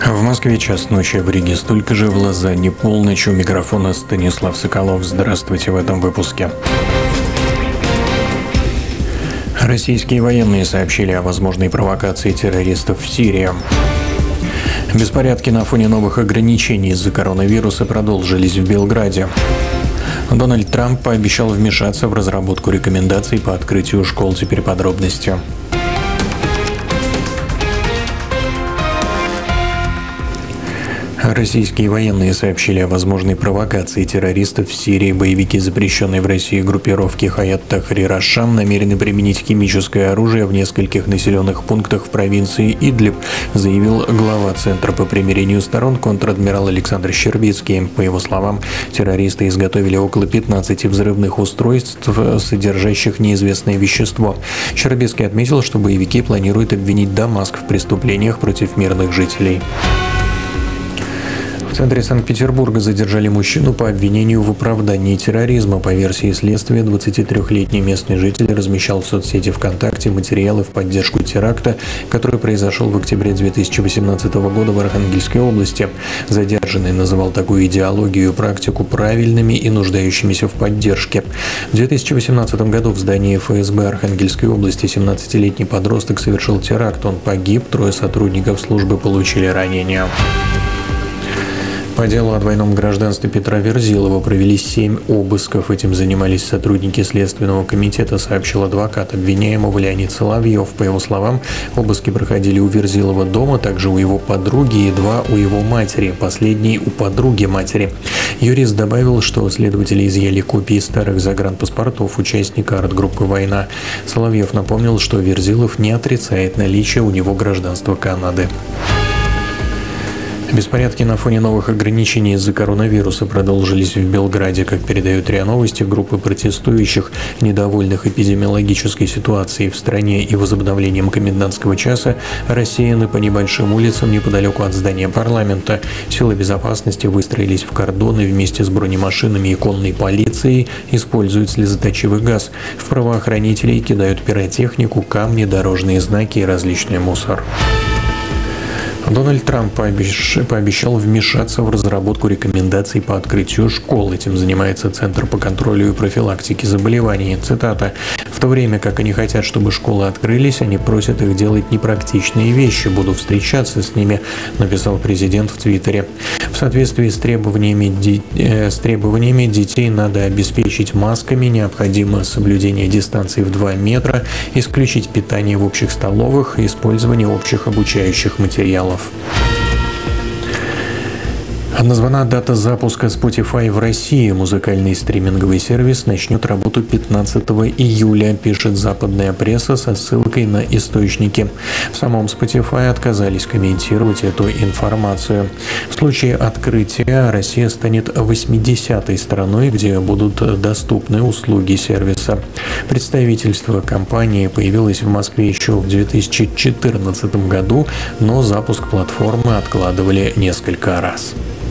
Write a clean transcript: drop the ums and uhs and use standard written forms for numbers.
В Москве час ночи, в Риге столько же, в Лозанне полночь. У микрофона Станислав Соколов. Здравствуйте в этом выпуске. Российские военные сообщили о возможной провокации террористов в Сирии. Беспорядки на фоне новых ограничений из-за коронавируса продолжились в Белграде. Дональд Трамп пообещал вмешаться в разработку рекомендаций по открытию школ. Теперь подробности. Российские военные сообщили о возможной провокации террористов в Сирии. Боевики запрещенной в России группировки Хаят Тахрир аш-Шам намерены применить химическое оружие в нескольких населенных пунктах в провинции Идлиб, заявил глава Центра по примирению сторон контр-адмирал Александр Щербицкий. По его словам, террористы изготовили около 15 взрывных устройств, содержащих неизвестное вещество. Щербицкий отметил, что боевики планируют обвинить Дамаск в преступлениях против мирных жителей. В центре Санкт-Петербурга задержали мужчину по обвинению в оправдании терроризма. По версии следствия, 23-летний местный житель размещал в соцсети ВКонтакте материалы в поддержку теракта, который произошел в октябре 2018 года в Архангельской области. Задержанный называл такую идеологию и практику правильными и нуждающимися в поддержке. В 2018 году в здании ФСБ Архангельской области 17-летний подросток совершил теракт. Он погиб, 3 сотрудников службы получили ранения. По делу о двойном гражданстве Петра Верзилова провели 7 обысков. Этим занимались сотрудники Следственного комитета, сообщил адвокат обвиняемого Леонид Соловьев. По его словам, обыски проходили у Верзилова дома, также у его подруги и 2 у его матери, последний у подруги матери. Юрист добавил, что следователи изъяли копии старых загранпаспортов участника арт-группы «Война». Соловьев напомнил, что Верзилов не отрицает наличие у него гражданства Канады. Беспорядки на фоне новых ограничений из-за коронавируса продолжились в Белграде. Как передают РИА Новости, группы протестующих, недовольных эпидемиологической ситуацией в стране и возобновлением комендантского часа, рассеяны по небольшим улицам неподалеку от здания парламента. Силы безопасности выстроились в кордоны вместе с бронемашинами и конной полицией, используют слезоточивый газ. В правоохранителей кидают пиротехнику, камни, дорожные знаки и различный мусор. Дональд Трамп пообещал вмешаться в разработку рекомендаций по открытию школ. Этим занимается Центр по контролю и профилактике заболеваний. Цитата. «В то время как они хотят, чтобы школы открылись, они просят их делать непрактичные вещи. Буду встречаться с ними», написал президент в Твиттере. В соответствии с требованиями детей надо обеспечить масками, необходимо соблюдение дистанции в 2 метра, исключить питание в общих столовых и использование общих обучающих материалов. Названа дата запуска Spotify в России. Музыкальный стриминговый сервис начнет работу 15 июля, пишет западная пресса со ссылкой на источники. В самом Spotify отказались комментировать эту информацию. В случае открытия Россия станет 80-й страной, где будут доступны услуги сервиса. Представительство компании появилось в Москве еще в 2014 году, но запуск платформы откладывали несколько раз.